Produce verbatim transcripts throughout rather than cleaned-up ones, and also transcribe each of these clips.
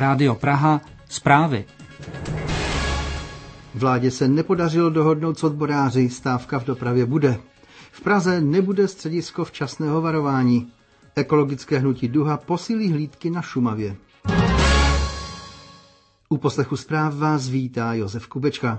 Rádio Praha, zprávy. Vládě se nepodařilo dohodnout s odboráři, stávka v dopravě bude. V Praze nebude středisko včasného varování. Ekologické hnutí Duha posílí hlídky na Šumavě. U poslechu zpráv vás vítá Josef Kubečka.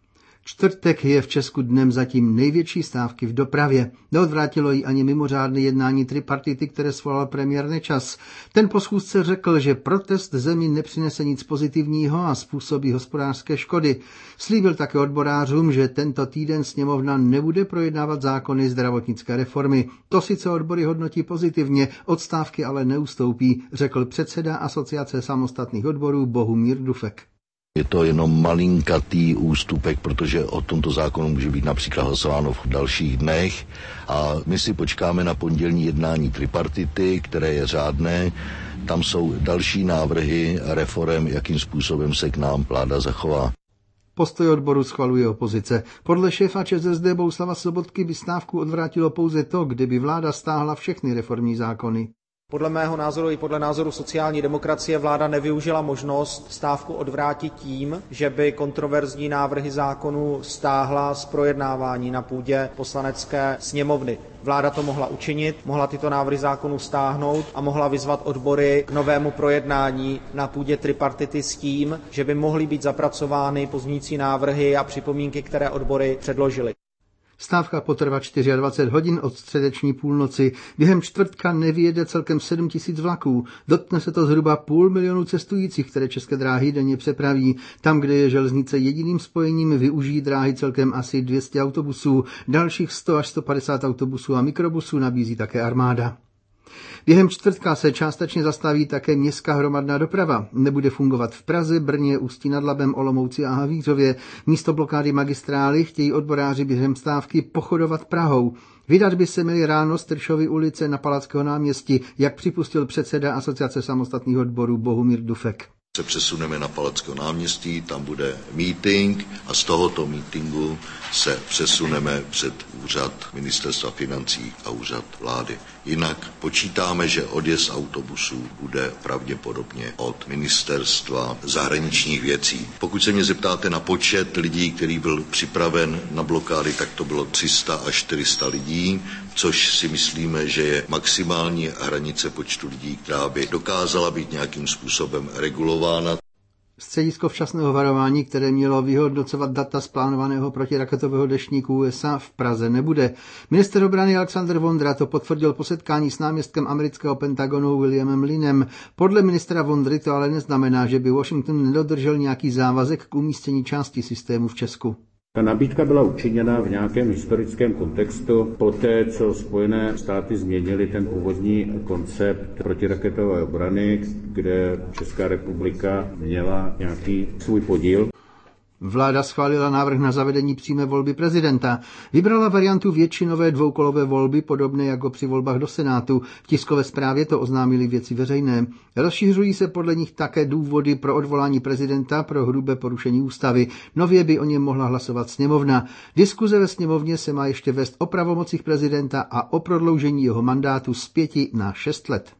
Čtvrtek je v Česku dnem zatím největší stávky v dopravě. Neodvrátilo ji ani mimořádné jednání tripartity, které svolal premiér Nečas. Ten po schůzce řekl, že protest zemi nepřinese nic pozitivního a způsobí hospodářské škody. Slíbil také odborářům, že tento týden sněmovna nebude projednávat zákony zdravotnické reformy. To sice odbory hodnotí pozitivně, od stávky ale neustoupí, řekl předseda Asociace samostatných odborů Bohumír Dufek. Je to jenom malinkatý ústupek, protože o tomto zákonu může být například hlasováno v dalších dnech a my si počkáme na pondělní jednání tripartity, které je řádné. Tam jsou další návrhy reforem, jakým způsobem se k nám vláda zachová. Postoj odboru schvaluje opozice. Podle šéfa ČSSD Bohuslava Sobotky by stávku odvrátilo pouze to, kdyby vláda stáhla všechny reformní zákony. Podle mého názoru i podle názoru sociální demokracie vláda nevyužila možnost stávku odvrátit tím, že by kontroverzní návrhy zákonů stáhla z projednávání na půdě Poslanecké sněmovny. Vláda to mohla učinit, mohla tyto návrhy zákonů stáhnout a mohla vyzvat odbory k novému projednání na půdě tripartity s tím, že by mohly být zapracovány pozměňující návrhy a připomínky, které odbory předložily. Stávka potrvá dvacet čtyři hodin od středeční půlnoci. Během čtvrtka nevyjede celkem sedm tisíc vlaků. Dotkne se to zhruba půl milionu cestujících, které České dráhy denně přepraví. Tam, kde je železnice jediným spojením, využijí dráhy celkem asi dvě stě autobusů. Dalších sto až sto padesát autobusů a mikrobusů nabízí také armáda. Během čtvrtka se částečně zastaví také městská hromadná doprava. Nebude fungovat v Praze, Brně, Ústí nad Labem, Olomouci a Havířově. Místo blokády magistrály chtějí odboráři během stávky pochodovat Prahou. Vydat by se měli ráno z Tršovy ulice na Palackého náměstí, jak připustil předseda Asociace samostatných odborů Bohumír Dufek. Se přesuneme na Palackého náměstí, tam bude meeting a z tohoto meetingu se přesuneme před úřad Ministerstva financí a úřad vlády. Jinak počítáme, že odjezd autobusů bude pravděpodobně od Ministerstva zahraničních věcí. Pokud se mě zeptáte na počet lidí, který byl připraven na blokády, tak to bylo tři sta až čtyři sta lidí, což si myslíme, že je maximální hranice počtu lidí, která by dokázala být nějakým způsobem regulována. Středisko včasného varování, které mělo vyhodnocovat data z plánovaného protiraketového deštníku U S A, v Praze nebude. Minister obrany Alexander Vondra to potvrdil po setkání s náměstkem amerického Pentagonu Williamem Lynnem. Podle ministra Vondry to ale neznamená, že by Washington nedodržel nějaký závazek k umístění části systému v Česku. Ta nabídka byla učiněna v nějakém historickém kontextu poté, co Spojené státy změnily ten původní koncept protiraketové obrany, kde Česká republika měla nějaký svůj podíl. Vláda schválila návrh na zavedení přímé volby prezidenta. Vybrala variantu většinové dvoukolové volby, podobné jako při volbách do Senátu. V tiskové zprávě to oznámili Věci veřejné. Rozšiřují se podle nich také důvody pro odvolání prezidenta pro hrubé porušení ústavy. Nově by o něm mohla hlasovat sněmovna. Diskuze ve sněmovně se má ještě vést o pravomocích prezidenta a o prodloužení jeho mandátu z pěti na šest let.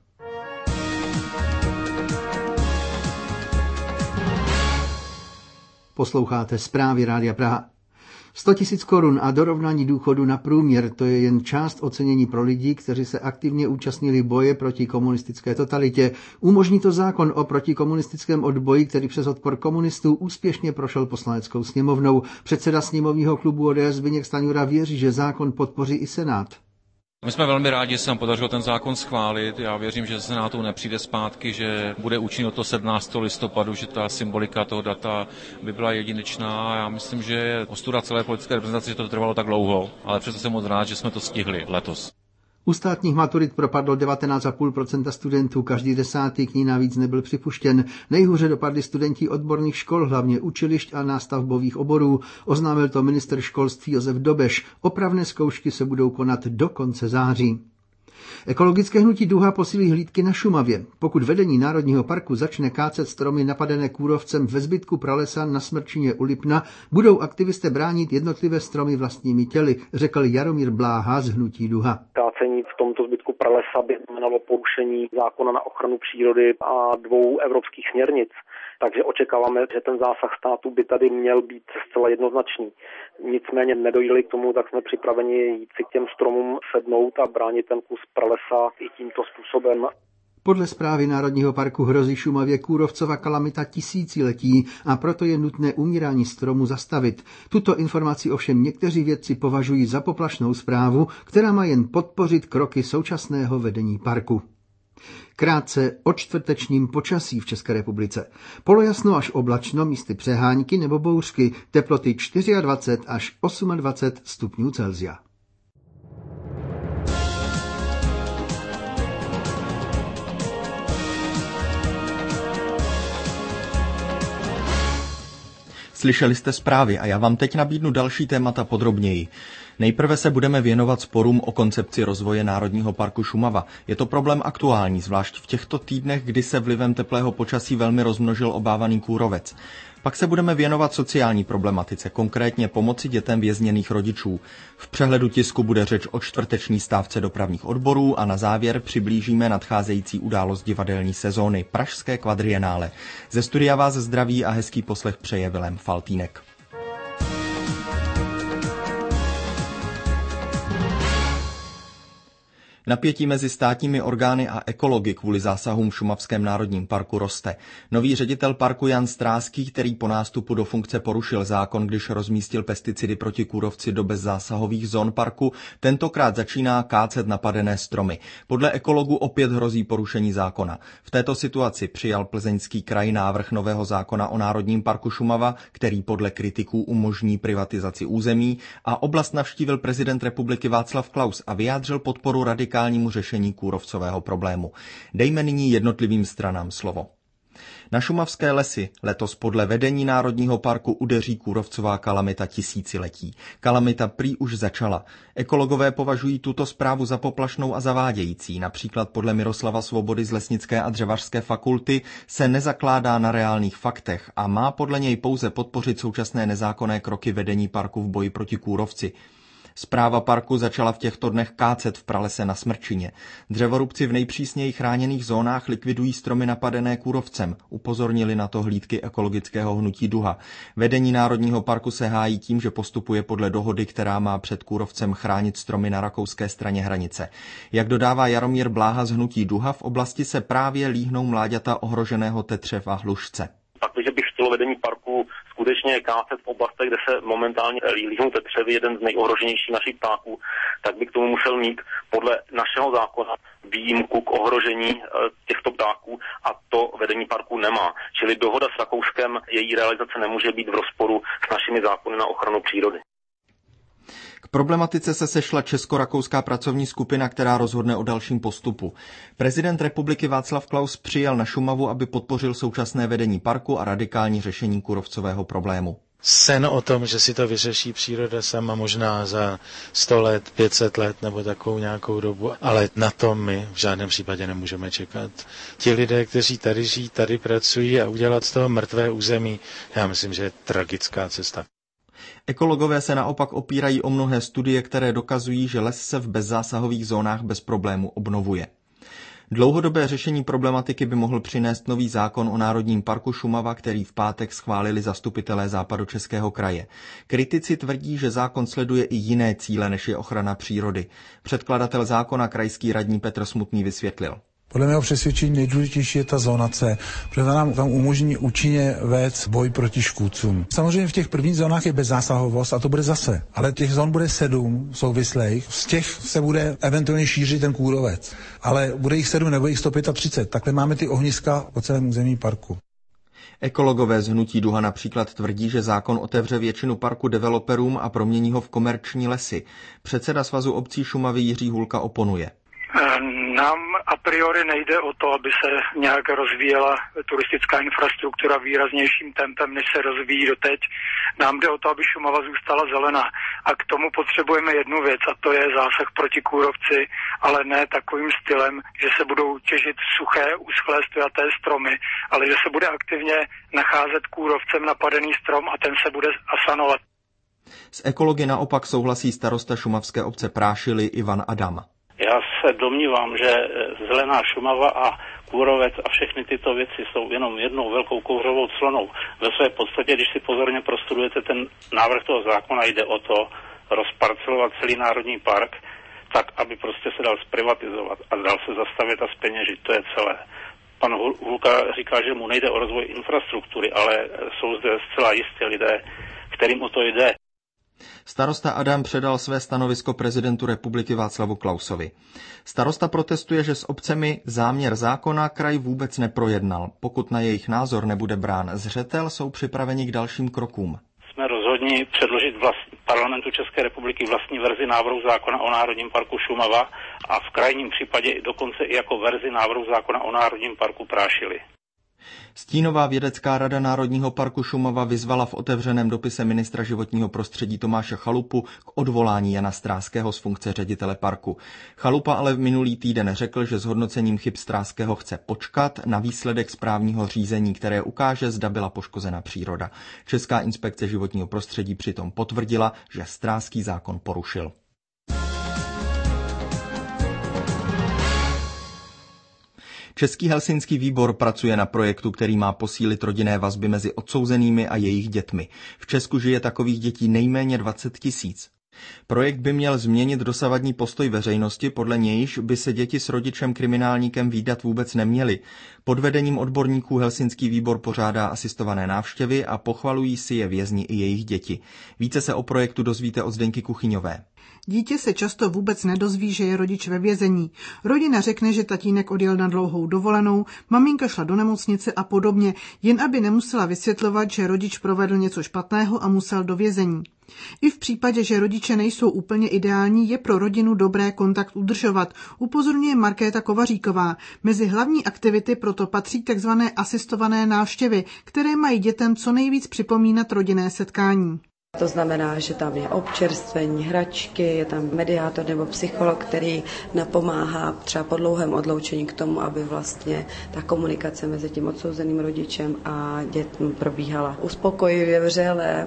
Posloucháte zprávy Rádia Praha. sto tisíc korun a dorovnání důchodu na průměr, to je jen část ocenění pro lidi, kteří se aktivně účastnili boje proti komunistické totalitě. Umožní to zákon o protikomunistickém odboji, který přes odpor komunistů úspěšně prošel poslaneckou sněmovnou. Předseda sněmovního klubu O D S Zbyněk Stanjura věří, že zákon podpoří i Senát. My jsme velmi rádi, že se nám podařilo ten zákon schválit. Já věřím, že ze Senátu nepřijde zpátky, že bude účinný od toho sedmnáctého listopadu, že ta symbolika toho data by byla jedinečná. Já myslím, že je ostuda celé politické reprezentace, že to trvalo tak dlouho, ale přesto jsem moc rád, že jsme to stihli letos. U státních maturit propadlo devatenáct celá pět procenta studentů, každý desátý k ní navíc nebyl připuštěn. Nejhůře dopadli studenti odborných škol, hlavně učilišť a nástavbových oborů. Oznámil to ministr školství Josef Dobeš. Opravné zkoušky se budou konat do konce září. Ekologické hnutí Duha posílí hlídky na Šumavě. Pokud vedení Národního parku začne kácet stromy napadené kůrovcem ve zbytku pralesa na Smrčině u Lipna, budou aktivisté bránit jednotlivé stromy vlastními těly, řekl Jaromír Bláha z hnutí Duha. Kácení v tomto zbytku pralesa by znamenalo porušení zákona na ochranu přírody a dvou evropských směrnic. Takže očekáváme, že ten zásah státu by tady měl být zcela jednoznačný. Nicméně nedojili k tomu, tak jsme připraveni jít si k těm stromům sednout a bránit ten kus pralesa i tímto způsobem. Podle zprávy Národního parku hrozí Šumavě kůrovcova kalamita tisíciletí a proto je nutné umírání stromu zastavit. Tuto informaci ovšem někteří vědci považují za poplašnou zprávu, která má jen podpořit kroky současného vedení parku. Krátce o čtvrtečním počasí v České republice. Polojasno až oblačno, místy přehánky nebo bouřky, teploty dvacet čtyři až dvacet osm stupňů Celsia. Slyšeli jste zprávy a já vám teď nabídnu další témata podrobněji. Nejprve se budeme věnovat sporům o koncepci rozvoje Národního parku Šumava. Je to problém aktuální, zvlášť v těchto týdnech, kdy se vlivem teplého počasí velmi rozmnožil obávaný kůrovec. Pak se budeme věnovat sociální problematice, konkrétně pomoci dětem vězněných rodičů. V přehledu tisku bude řeč o čtvrteční stávce dopravních odborů a na závěr přiblížíme nadcházející událost divadelní sezóny Pražské kvadrienále. Ze studia vás zdraví a hezký poslech přeje Vilém Faltýnek. Napětí mezi státními orgány a ekology kvůli zásahům v Šumavském národním parku roste. Nový ředitel parku Jan Stráský, který po nástupu do funkce porušil zákon, když rozmístil pesticidy proti kůrovci do bezzásahových zón parku, tentokrát začíná kácet napadené stromy. Podle ekologů opět hrozí porušení zákona. V této situaci přijal Plzeňský kraj návrh nového zákona o Národním parku Šumava, který podle kritiků umožní privatizaci území, a oblast navštívil prezident republiky Václav Klaus a vyjádřil podporu radikálnímu řešení kůrovcového problému. Dejme nyní jednotlivým stranám slovo. Na šumavské lesy letos podle vedení Národního parku udeří kůrovcová kalamita tisíciletí. Kalamita prý už začala. Ekologové považují tuto zprávu za poplašnou a zavádějící. Například podle Miroslava Svobody z Lesnické a dřevařské fakulty se nezakládá na reálných faktech a má podle něj pouze podpořit současné nezákonné kroky vedení parku v boji proti kůrovci. Správa parku začala v těchto dnech kácet v pralese na Smrčině. Dřevorubci v nejpřísněji chráněných zónách likvidují stromy napadené kůrovcem. Upozornili na to hlídky ekologického hnutí Duha. Vedení Národního parku se hájí tím, že postupuje podle dohody, která má před kůrovcem chránit stromy na rakouské straně hranice. Jak dodává Jaromír Bláha z hnutí Duha, v oblasti se právě líhnou mláďata ohroženého tetřeva hlušce. Pakliže by chtělo vedení parku skutečně kácet v oblastech, kde se momentálně líhnou tetřevy, jeden z nejohroženějších našich ptáků, tak by k tomu musel mít podle našeho zákona výjimku k ohrožení těchto ptáků a to vedení parku nemá. Čili dohoda s Rakouskem, její realizace nemůže být v rozporu s našimi zákony na ochranu přírody. K problematice se sešla česko-rakouská pracovní skupina, která rozhodne o dalším postupu. Prezident republiky Václav Klaus přijel na Šumavu, aby podpořil současné vedení parku a radikální řešení kůrovcového problému. Sen o tom, že si to vyřeší příroda sama možná za sto let, pět set let nebo takovou nějakou dobu, ale na to my v žádném případě nemůžeme čekat. Ti lidé, kteří tady žijí, tady pracují a udělat z toho mrtvé území, já myslím, že je tragická cesta. Ekologové se naopak opírají o mnohé studie, které dokazují, že les se v bezzásahových zónách bez problému obnovuje. Dlouhodobé řešení problematiky by mohl přinést nový zákon o Národním parku Šumava, který v pátek schválili zastupitelé Západočeského kraje. Kritici tvrdí, že zákon sleduje i jiné cíle, než je ochrana přírody. Předkladatel zákona, krajský radní Petr Smutný, vysvětlil. Podle mého přesvědčení nejdůležitější je ta zonace, protože nám tam umožní účinně vést boj proti škůdcům. Samozřejmě v těch prvních zónách je bezzásahovost a to bude zase, ale těch zón bude sedm souvislých, z těch se bude eventuálně šířit ten kůrovec, ale bude jich sedm nebo jich sto třicet pět, takhle máme ty ohniska po celém území parku. Ekologové z hnutí Duha například tvrdí, že zákon otevře většinu parku developerům a promění ho v komerční lesy. Předseda Svazu obcí Šumavy Jiří Hulka oponuje. Nám a priori nejde o to, aby se nějak rozvíjela turistická infrastruktura výraznějším tempem, než se rozvíjí doteď. Nám jde o to, aby Šumava zůstala zelená. A k tomu potřebujeme jednu věc, a to je zásah proti kůrovci, ale ne takovým stylem, že se budou těžit suché, uschlé, stojaté stromy, ale že se bude aktivně nacházet kůrovcem napadený strom a ten se bude asanovat. S ekology naopak souhlasí starosta šumavské obce Prášily Ivan Adam. Já se domnívám, že Zelená Šumava a kůrovec a všechny tyto věci jsou jenom jednou velkou kouřovou clonou. Ve své podstatě, když si pozorně prostudujete ten návrh toho zákona, jde o to rozparcelovat celý národní park, tak, aby prostě se dal zprivatizovat a dal se zastavit a zpeněžit. To je celé. Pan Hulka říká, že mu nejde o rozvoj infrastruktury, ale jsou zde zcela jistě lidé, kterým o to jde. Starosta Adam předal své stanovisko prezidentu republiky Václavu Klausovi. Starosta protestuje, že s obcemi záměr zákona kraj vůbec neprojednal. Pokud na jejich názor nebude brán zřetel, jsou připraveni k dalším krokům. Jsme rozhodni předložit vlastní, parlamentu České republiky vlastní verzi návrhu zákona o Národním parku Šumava a v krajním případě dokonce i jako verzi návrhu zákona o Národním parku Prášily. Stínová vědecká rada Národního parku Šumava vyzvala v otevřeném dopise ministra životního prostředí Tomáše Chalupu k odvolání Jana Stráského z funkce ředitele parku. Chalupa ale v minulý týden řekl, že s hodnocením chyb Stráského chce počkat na výsledek správního řízení, které ukáže, zda byla poškozena příroda. Česká inspekce životního prostředí přitom potvrdila, že Stráský zákon porušil. Český helsinský výbor pracuje na projektu, který má posílit rodinné vazby mezi odsouzenými a jejich dětmi. V Česku žije takových dětí nejméně dvacet tisíc. Projekt by měl změnit dosavadní postoj veřejnosti, podle nějž by se děti s rodičem kriminálníkem vídat vůbec neměly. Pod vedením odborníků helsinský výbor pořádá asistované návštěvy a pochvalují si je vězni i jejich děti. Více se o projektu dozvíte od Zdenky Kuchyňové. Dítě se často vůbec nedozví, že je rodič ve vězení. Rodina řekne, že tatínek odjel na dlouhou dovolenou, maminka šla do nemocnice a podobně, jen aby nemusela vysvětlovat, že rodič provedl něco špatného a musel do vězení. I v případě, že rodiče nejsou úplně ideální, je pro rodinu dobré kontakt udržovat, upozorňuje Markéta Kovaříková. Mezi hlavní aktivity proto patří tzv. Asistované návštěvy, které mají dětem co nejvíc připomínat rodinné setkání. To znamená, že tam je občerstvení, hračky, je tam mediátor nebo psycholog, který napomáhá třeba po dlouhém odloučení k tomu, aby vlastně ta komunikace mezi tím odsouzeným rodičem a dětmi probíhala uspokojivě, vřele.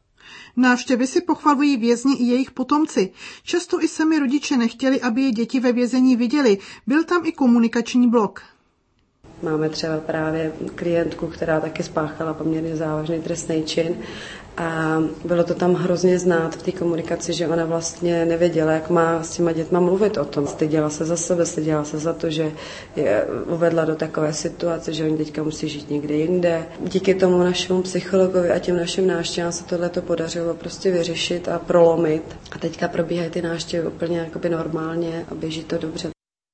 Návštěvy si pochvalují vězni i jejich potomci. Často i sami rodiče nechtěli, aby je děti ve vězení viděli. Byl tam i komunikační blok. Máme třeba právě klientku, která taky spáchala poměrně závažný trestný čin a bylo to tam hrozně znát v té komunikaci, že ona vlastně nevěděla, jak má s těma dětma mluvit o tom. Styděla se za sebe, styděla se za to, že je uvedla do takové situace, že oni teďka musí žít někde jinde. Díky tomu našemu psychologovi a těm našim návštěvám se tohleto podařilo prostě vyřešit a prolomit. A teďka probíhají ty návštěvy úplně jakoby normálně a běží to dobře.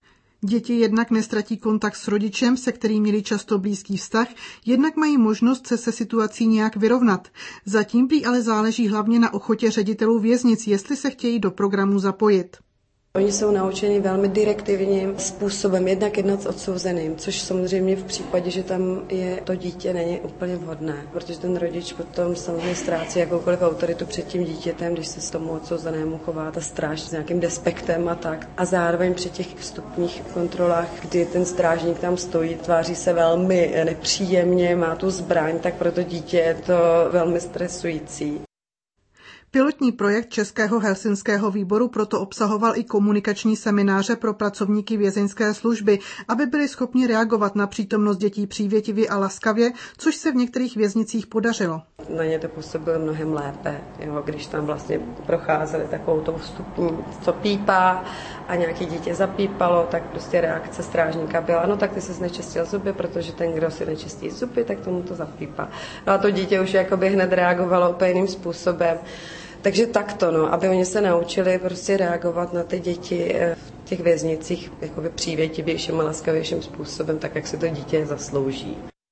Děti jednak nestratí kontakt s rodičem, se kterým měli často blízký vztah, jednak mají možnost se se situací nějak vyrovnat. Zatím prý ale záleží hlavně na ochotě ředitelů věznic, jestli se chtějí do programu zapojit. Oni jsou naučeni velmi direktivním způsobem jednak jednat s odsouzeným, což samozřejmě v případě, že tam je to dítě, není úplně vhodné, protože ten rodič potom samozřejmě ztrácí jakoukoliv autoritu před tím dítětem, když se s tomu odsouzenému chová ta stráž s nějakým despektem a tak. A zároveň při těch vstupních kontrolách, kdy ten strážník tam stojí, tváří se velmi nepříjemně, má tu zbraň, tak pro to dítě je to velmi stresující. Pilotní projekt Českého helsinského výboru proto obsahoval i komunikační semináře pro pracovníky vězeňské služby, aby byli schopni reagovat na přítomnost dětí přívětivě a laskavě, což se v některých věznicích podařilo. Na ně to působilo mnohem lépe, jo, když tam vlastně procházeli takovou tou vstupní, co pípá a nějaké dítě zapípalo, tak prostě reakce strážníka byla, no tak ty jsi nečistil zuby, protože ten, kdo si nečistí zuby, tak tomu to zapípá. No a to dítě už jakoby hned reagovalo úplně jiným způsobem. Takže takto, no, aby oni se naučili prostě reagovat na ty děti v těch věznicích jakoby přívětivějším a laskavějším způsobem, tak jak si to dítě zaslouží.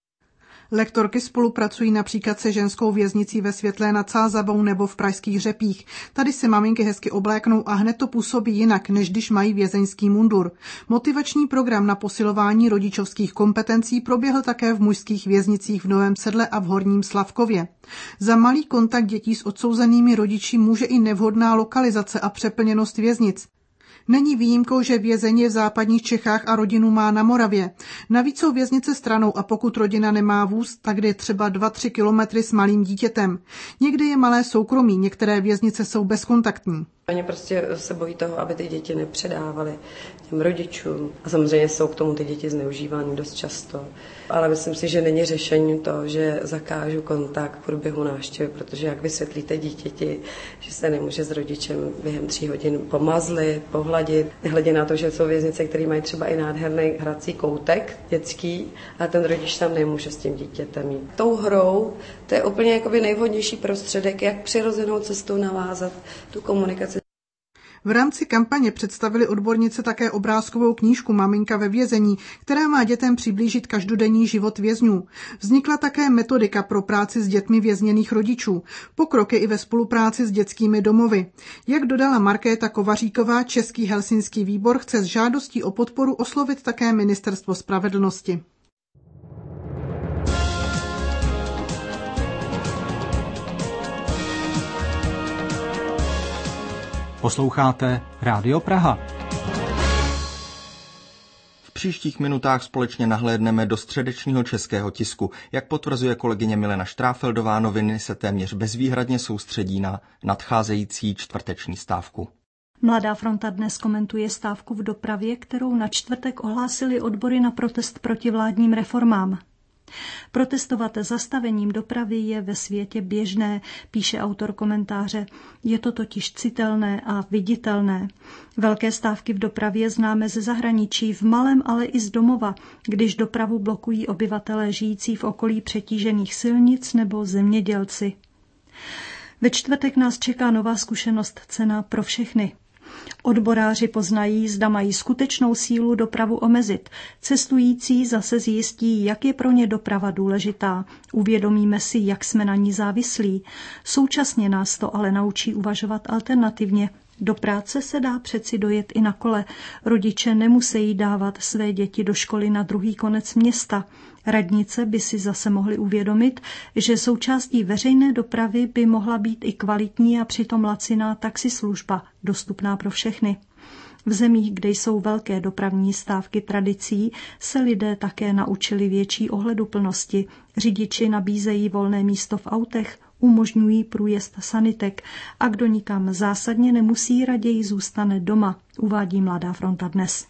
Lektorky spolupracují například se ženskou věznicí ve Světlé nad Sázavou nebo v pražských Řepích. Tady se maminky hezky obléknou a hned to působí jinak, než když mají vězeňský mundur. Motivační program na posilování rodičovských kompetencí proběhl také v mužských věznicích v Novém Sedle a v Horním Slavkově. Za malý kontakt dětí s odsouzenými rodiči může i nevhodná lokalizace a přeplněnost věznic. Není výjimkou, že vězeň je v západních Čechách a rodinu má na Moravě. Navíc jsou věznice stranou a pokud rodina nemá vůz, tak jde třeba dva tři kilometry s malým dítětem. Někdy je malé soukromí, některé věznice jsou bezkontaktní. Oni prostě se bojí toho, aby ty děti nepředávaly těm rodičům. A samozřejmě jsou k tomu ty děti zneužívány dost často. Ale myslím si, že není řešení to, že zakážu kontakt v průběhu návštěvy, protože jak vysvětlíte dítěti, že se nemůže s rodičem během tří hodin pomazlit, pohladit. Nehledě na to, že jsou věznice, které mají třeba i nádherný hrací koutek dětský, a ten rodič tam nemůže s tím dítětem jít. Tou hrou to je úplně jakoby nejvhodnější prostředek, jak přirozenou cestou navázat tu komunikaci. V rámci kampaně představili odbornice také obrázkovou knížku Maminka ve vězení, která má dětem přiblížit každodenní život vězňů. Vznikla také metodika pro práci s dětmi vězněných rodičů. Pokrok je i ve spolupráci s dětskými domovy. Jak dodala Markéta Kovaříková, Český helsinský výbor chce s žádostí o podporu oslovit také Ministerstvo spravedlnosti. Posloucháte Rádio Praha. V příštích minutách společně nahlédneme do středečního českého tisku. Jak potvrzuje kolegyně Milena Štráfeldová, noviny se téměř bezvýhradně soustředí na nadcházející čtvrteční stávku. Mladá fronta dnes komentuje stávku v dopravě, kterou na čtvrtek ohlásili odbory na protest proti vládním reformám. Protestovat zastavením dopravy je ve světě běžné, píše autor komentáře. Je to totiž citelné a viditelné. Velké stávky v dopravě známe ze zahraničí, v malém, ale i z domova, když dopravu blokují obyvatelé žijící v okolí přetížených silnic nebo zemědělci. Ve čtvrtek nás čeká nová zkušenost cenná pro všechny. Odboráři poznají, zda mají skutečnou sílu dopravu omezit. Cestující zase zjistí, jak je pro ně doprava důležitá. Uvědomíme si, jak jsme na ní závislí. Současně nás to ale naučí uvažovat alternativně. Do práce se dá přeci dojet i na kole. Rodiče nemusí dávat své děti do školy na druhý konec města. Radnice by si zase mohly uvědomit, že součástí veřejné dopravy by mohla být i kvalitní a přitom laciná taxislužba, dostupná pro všechny. V zemích, kde jsou velké dopravní stávky tradicí, se lidé také naučili větší ohleduplnosti. Řidiči nabízejí volné místo v autech, umožňují průjezd sanitek a kdo nikam zásadně nemusí, raději zůstane doma, uvádí Mladá fronta dnes.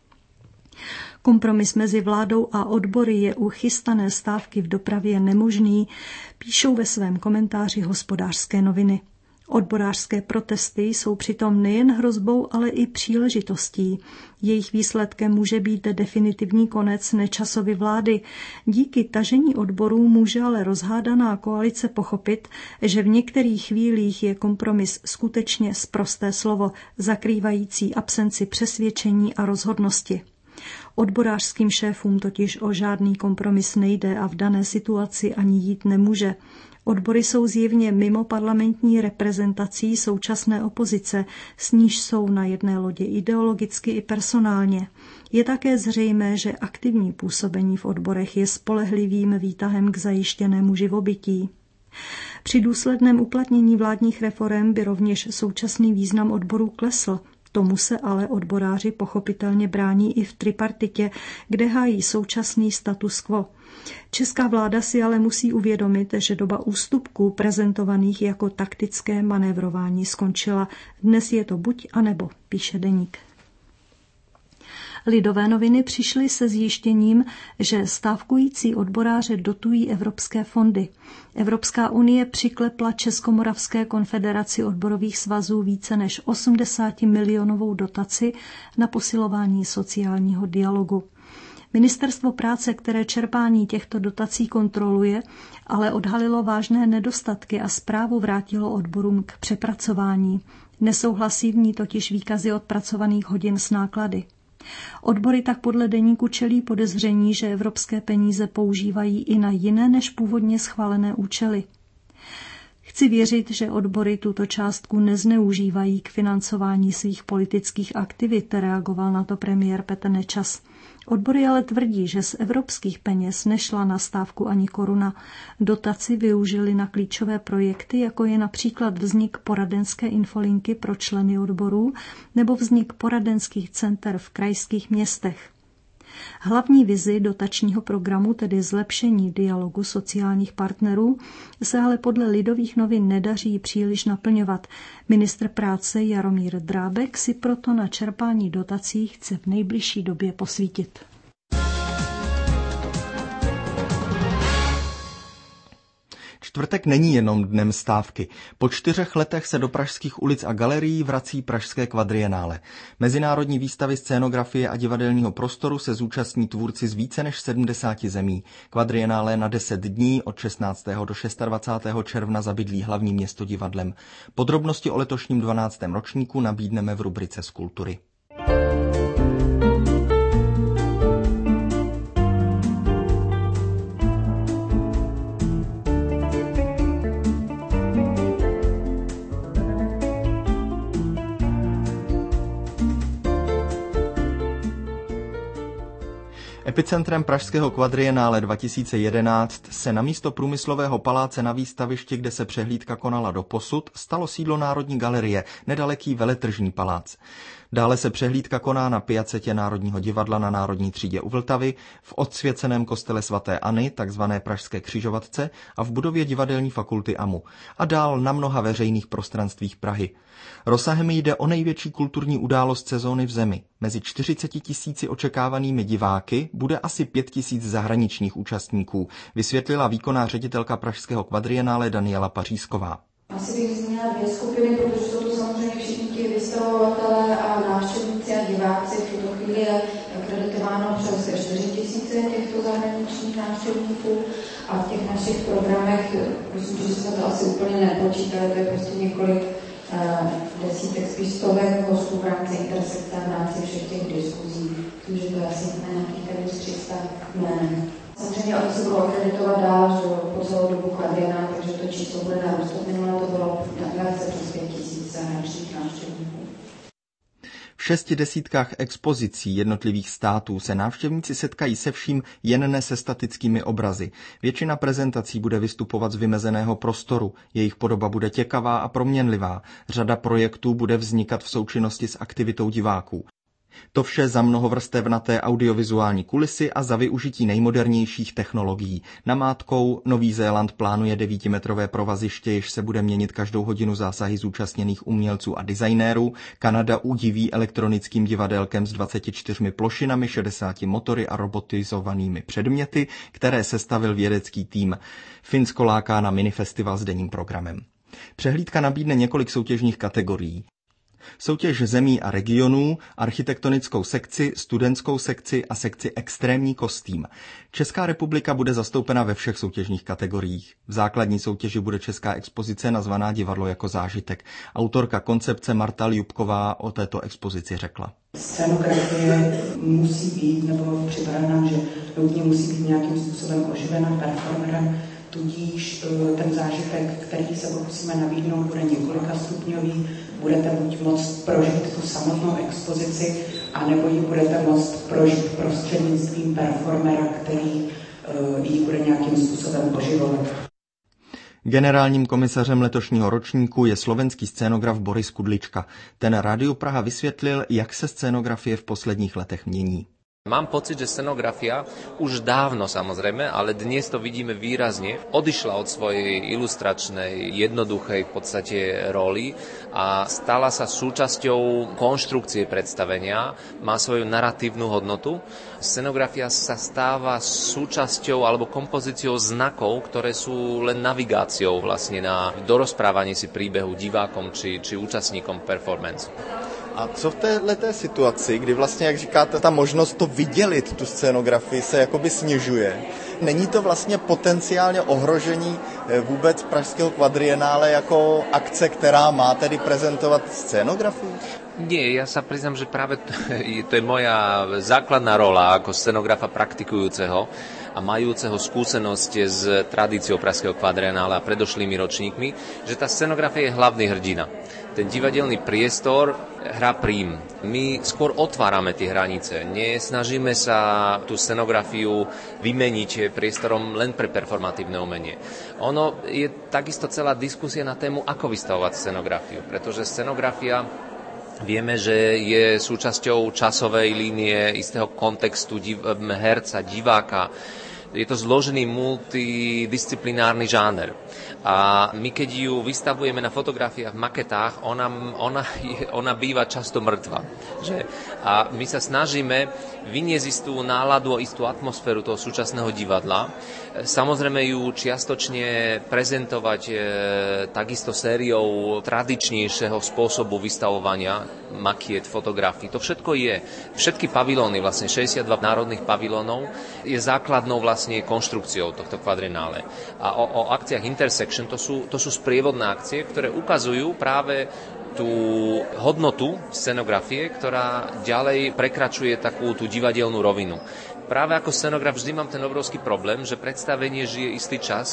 Kompromis mezi vládou a odbory je u chystané stávky v dopravě nemožný, píšou ve svém komentáři Hospodářské noviny. Odborářské protesty jsou přitom nejen hrozbou, ale i příležitostí. Jejich výsledkem může být definitivní konec Nečasovy vlády. Díky tažení odborů může ale rozhádaná koalice pochopit, že v některých chvílích je kompromis skutečně sprosté slovo, zakrývající absenci přesvědčení a rozhodnosti. Odborářským šéfům totiž o žádný kompromis nejde a v dané situaci ani jít nemůže. Odbory jsou zjevně mimo parlamentní reprezentací současné opozice, s níž jsou na jedné lodi ideologicky i personálně. Je také zřejmé, že aktivní působení v odborech je spolehlivým výtahem k zajištěnému živobytí. Při důsledném uplatnění vládních reforem by rovněž současný význam odborů klesl. Tomu se ale odboráři pochopitelně brání i v tripartitě, kde hájí současný status quo. Česká vláda si ale musí uvědomit, že doba ústupků prezentovaných jako taktické manévrování skončila. Dnes je to buď a nebo, píše Deník. Lidové noviny přišly se zjištěním, že stávkující odboráře dotují evropské fondy. Evropská unie přiklepla Českomoravské konfederaci odborových svazů více než osmdesát milionovou dotaci na posilování sociálního dialogu. Ministerstvo práce, které čerpání těchto dotací kontroluje, ale odhalilo vážné nedostatky a zprávu vrátilo odborům k přepracování. Nesouhlasí v ní totiž výkazy odpracovaných hodin s náklady. Odbory tak podle Deníku čelí podezření, že evropské peníze používají i na jiné než původně schválené účely. Chci věřit, že odbory tuto částku nezneužívají k financování svých politických aktivit, reagoval na to premiér Petr Nečas. Odbory ale tvrdí, že z evropských peněz nešla na stávku ani koruna. Dotaci využili na klíčové projekty, jako je například vznik poradenské infolinky pro členy odborů nebo vznik poradenských center v krajských městech. Hlavní vizi dotačního programu, tedy zlepšení dialogu sociálních partnerů, se ale podle Lidových novin nedaří příliš naplňovat. Ministr práce Jaromír Drábek si proto na čerpání dotací chce v nejbližší době posvítit. Čtvrtek není jenom dnem stávky. Po čtyřech letech se do pražských ulic a galerií vrací pražské kvadrienále. Mezinárodní výstavy scénografie a divadelního prostoru se zúčastní tvůrci z více než sedmdesáti zemí. Kvadrienále na deset dní od šestnáctého do dvacátého šestého června zabydlí hlavní město divadlem. Podrobnosti o letošním dvanáctém ročníku nabídneme v rubrice z kultury. Epicentrem pražského kvadrienále dva tisíce jedenáct se na místo průmyslového paláce na výstavišti, kde se přehlídka konala doposud, stalo sídlo Národní galerie, nedaleký Veletržní palác. Dále se přehlídka koná na piacetě Národního divadla na Národní třídě u Vltavy, v odsvěceném kostele svaté Anny, takzvané Pražské křižovatce, a v budově divadelní fakulty A M U. A dál na mnoha veřejných prostranstvích Prahy. Rozsahem jde o největší kulturní událost sezóny v zemi. Mezi čtyřiceti tisíci očekávanými diváky bude asi pět tisíc zahraničních účastníků, vysvětlila výkonná ředitelka pražského kvadrienále Daniela Pařízková. Asi bych zmínila dvě skupiny, protože jsou to samozřejmě všichni ti vystavovatelé a návštěvníci a diváci. V tuto chvíli je akreditováno přes čtyři tisíce těchto zahraničních návštěvníků a v těch našich programech, myslím, že jsme to asi úplně nepočítali, to je prostě několik uh, desítek, spíš stovek hostů v rámci intersekce a v rámci všech těch diskuzí, takže to je asi nějakých téměř tři sta jmen. Samozřejmě oni se budou akreditovat dál, že po celou dobu kvadrienále, takže to číslo bude narůstat. Minulé to bylo na dvacet přes pět tisíc zahraničních návštěvníků. V šesti desítkách expozicí jednotlivých států se návštěvníci setkají se vším, jen ne se statickými obrazy. Většina prezentací bude vystupovat z vymezeného prostoru, jejich podoba bude těkavá a proměnlivá. Řada projektů bude vznikat v součinnosti s aktivitou diváků. To vše za mnohovrstevnaté audiovizuální kulisy a za využití nejmodernějších technologií. Namátkou Nový Zéland plánuje devítimetrové provaziště, jež se bude měnit každou hodinu zásahy zúčastněných umělců a designérů. Kanada udiví elektronickým divadelkem s dvaceti čtyřmi plošinami, šedesáti motory a robotizovanými předměty, které sestavil vědecký tým. Finsko láká na minifestival s denním programem. Přehlídka nabídne několik soutěžních kategorií. Soutěž zemí a regionů, architektonickou sekci, studentskou sekci a sekci extrémní kostým. Česká republika bude zastoupena ve všech soutěžních kategoriích. V základní soutěži bude česká expozice nazvaná Divadlo jako zážitek. Autorka koncepce Marta Ljubková o této expozici řekla. Scénografie musí být, nebo připadá nám, že nutně musí být nějakým způsobem oživena performerem, tudíž ten zážitek, který se pokusíme nabídnout, bude několika stupňový. Budete buď moct prožít tu samotnou expozici, anebo ji budete moct prožít prostřednictvím performera, který uh, ji bude nějakým způsobem oživovat. Generálním komisařem letošního ročníku je slovenský scénograf Boris Kudlička. Ten Rádiu Praha vysvětlil, jak se scénografie v posledních letech mění. Mám pocit, že scenografia už dávno samozrejme, ale dnes to vidíme výrazne, odišla od svojej ilustračnej, jednoduchej v podstate roli a stala sa súčasťou konštrukcie predstavenia, má svoju naratívnu hodnotu. Scenografia sa stáva súčasťou alebo kompozíciou znakov, ktoré sú len navigáciou vlastne na dorozprávanie si príbehu divákom či, či účastníkom performance. A co v téhleté situaci, kdy vlastně, jak říkáte, ta možnost to vydělit, tu scénografii, se jakoby snižuje? Není to vlastně potenciálně ohrožení vůbec pražského kvadrienále jako akce, která má tedy prezentovat scénografii? Nie, ja sa priznám, že práve to, to je moja základná rola ako scenografa praktikujúceho a majúceho skúsenosť s tradíciou pražského kvadrienála a predošlými ročníkmi, že tá scenografia je hlavný hrdina. Ten divadelný priestor hrá prím. My skôr otvárame tie hranice. Nesnažíme sa tú scenografiu vymeniť priestorom len pre performatívne umenie. Ono je takisto celá diskusia na tému, ako vystavovať scenografiu, pretože scenografia Vieme, že je súčasťou časovej línie istého kontextu div- herca, diváka. Je to zložený multidisciplinárny žáner. A my keď ju vystavujeme na fotografiách, v maketách, ona, ona, ona býva často mŕtva. Že? A my sa snažíme vyniesť istú náladu a istú atmosféru toho súčasného divadla. Samozrejme ju čiastočne prezentovať e, takisto sériou tradičnejšieho spôsobu vystavovania makiet, fotografií. To všetko je. Všetky pavilóny, vlastne šesťdesiatdva národných pavilónov, je základnou vlastne konštrukciou tohto kvadrinále. A o, o akciách Intersection to sú, to sú sprievodné akcie, ktoré ukazujú práve tú hodnotu scenografie, ktorá ďalej prekračuje takú tú divadelnú rovinu. Práve ako scenograf vždy mám ten obrovský problém, že predstavenie žije istý čas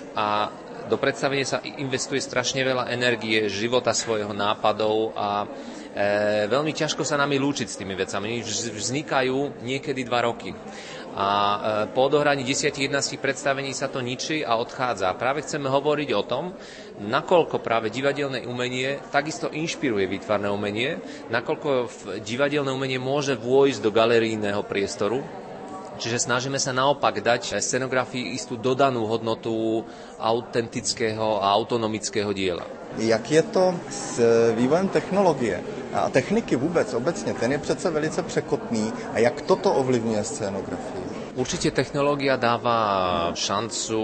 a do predstavenia sa investuje strašne veľa energie, života svojho, nápadov a e, veľmi ťažko sa nami lúčiť s tými vecami. Vznikajú niekedy dva roky. A po odohraní desať jedenásť predstavení sa to ničí a odchádza. Práve chceme hovoriť o tom, nakoľko práve divadelné umenie takisto inšpiruje výtvarné umenie, nakoľko divadelné umenie môže vôjsť do galerijného priestoru. Čiže snažíme sa naopak dať scenografii istú dodanú hodnotu autentického a autonomického diela. Jak je to s vývojem technologie a techniky vůbec obecně? Ten je přece velice překotný. A jak toto ovlivňuje scenografii? Určite technológia dáva šancu,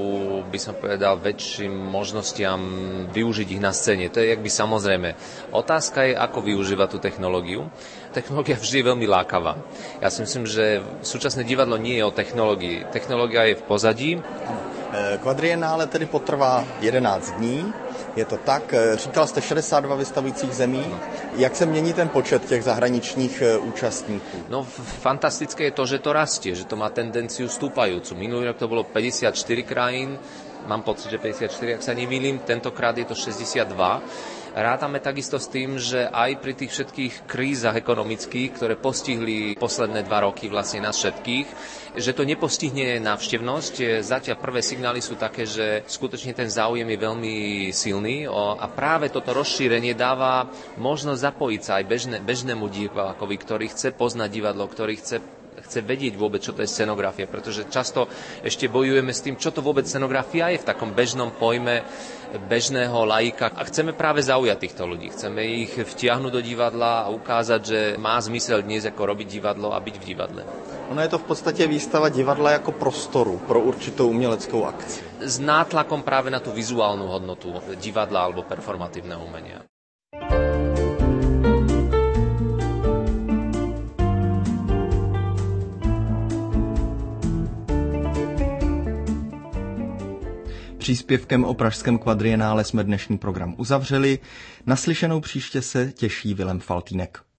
by som povedal, väčším možnostiam využiť ich na scéne. To je jakby samozrejme. Otázka je, ako využívať tú technológiu. Technológia vždy je veľmi lákavá. Ja si myslím, že súčasné divadlo nie je o technológii. Technológia je v pozadí. Kvadrienále tedy potrvá jedenáct dní. Je to tak, říkal jste šedesát dva vystavujících zemí. Jak se mění ten počet těch zahraničních účastníků? No fantastické je to, že to rastie, že to má tendenciu stúpajúcu. Minulý rok to bolo päťdesiatštyri krajín, mám pocit, že päťdesiatštyri, ak sa nemýlim, tentokrát je to šesťdesiatdva. Rátame takisto s tým, že aj pri tých všetkých krízach ekonomických, ktoré postihli posledné dva roky vlastne nás všetkých, že to nepostihne návštevnosť. Zatiaľ prvé signály sú také, že skutočne ten záujem je veľmi silný a práve toto rozšírenie dáva možnosť zapojiť sa aj bežné, bežnému divákovi, ktorý chce poznať divadlo, ktorý chce chce vedieť vôbec, čo to je scenografia, pretože často ešte bojujeme s tým, čo to vôbec scenografia je v takom bežnom pojme bežného laika. A chceme práve zaujať týchto ľudí. Chceme ich vtiahnuť do divadla a ukázať, že má zmysel dnes ako robiť divadlo a byť v divadle. Ono je to v podstate výstava divadla jako prostoru pro určitou uměleckou akci. S nátlakom práve na tú vizuálnu hodnotu divadla alebo performatívneho umenia. Příspěvkem o pražském kvadrienále jsme dnešní program uzavřeli. Naslyšenou příště se těší Vilém Faltýnek.